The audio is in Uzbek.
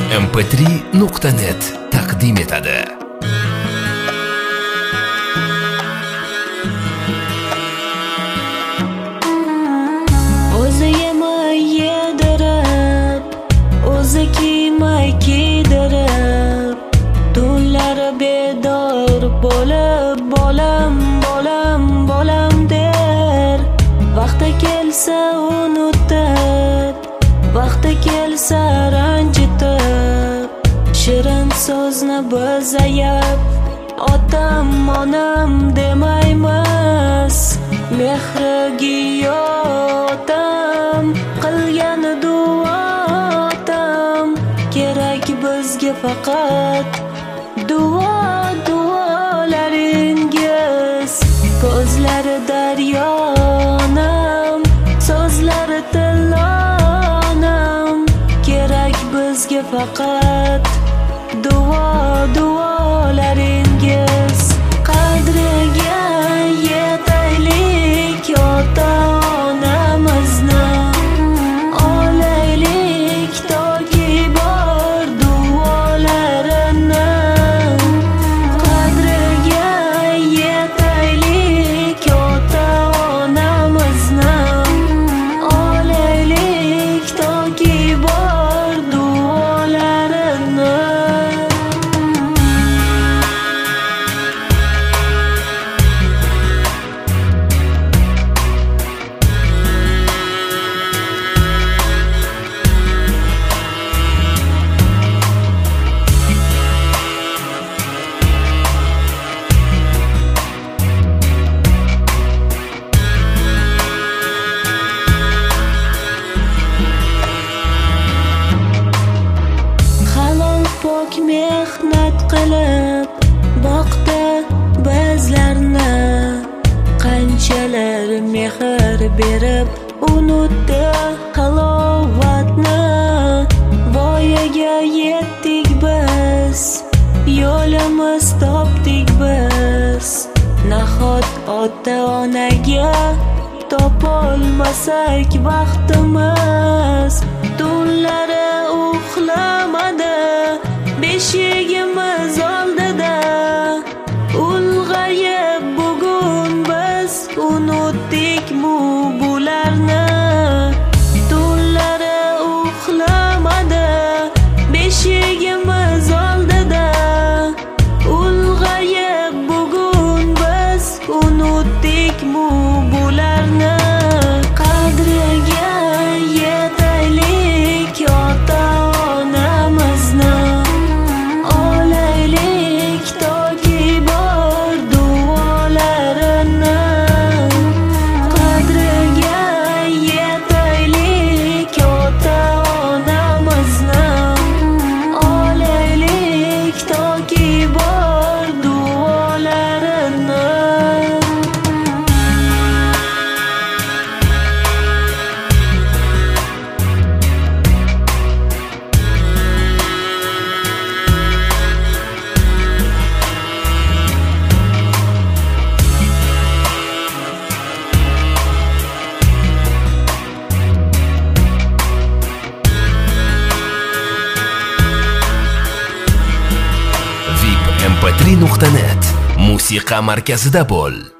mp3.net taqdim etadi. O'zi yemay yedirib, o'zi kiymay kiydirib, tunlari bedor bo'lib, bolam, bolam, bolam der. Vaqti kelsa unutib, vaqti kelsa ranjitib, shirin so'zni bo'zayib, otam, onam demaymiz. Mehriga yotam, qilgan duotam, kerak bizga faqat duolaringiz. Ko'zlari daryonam, so'zlari tilonam, kerak bizga faqat duolaringiz. Qadriga yetaylik ota-onamizni, olaylik toki bor duolarini. Qadriga yetaylik ota-onamizni, olaylik toki bor duolarini. Pok mehnat qilib boqdi bizlarni, qanchalar mehr berib unutdi halovatni. Voyaga yetdik biz, yo'limiz topdik biz. Nahot ota-onaga topolmasak vaqtimiz, tunlari uxlamadi beshigimiz oldida. Ulg'ayib bugun biz unutdikmi bularni. Tunlari uxlamadi beshigimiz oldida. Ulg'ayib bugun biz unutdikmi bularni. Qadriga yetaylik ota-onamizni, olaylik toki bor duolarini. Qadriga yetaylik ota-onamizni, olaylik toki bor duolarini. mp3.net musiqa markazida bo'l.